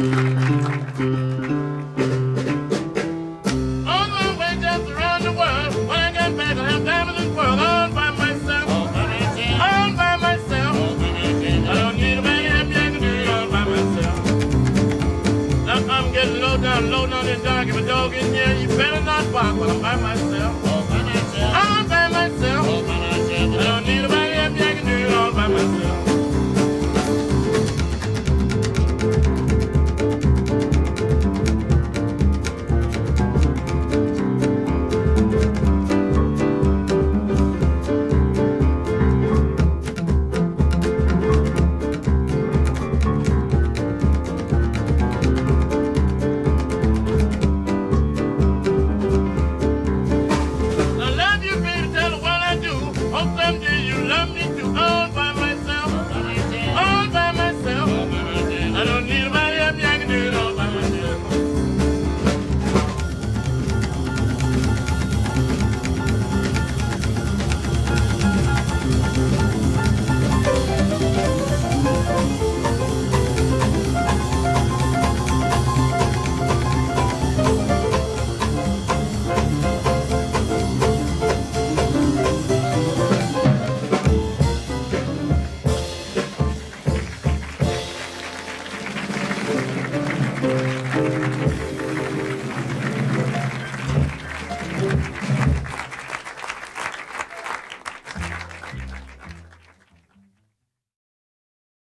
On my way just around the world, when I get back, I'll have time in this world all by myself. All by myself. All by myself. All by myself. I don't need a man happy, I can do it all by myself. Now I'm getting low down in the dark. If a dog in here, you better not bark while I'm by myself. All by myself. All by myself. All by myself. I don't need a man happy, I can do it all by myself. Thank you.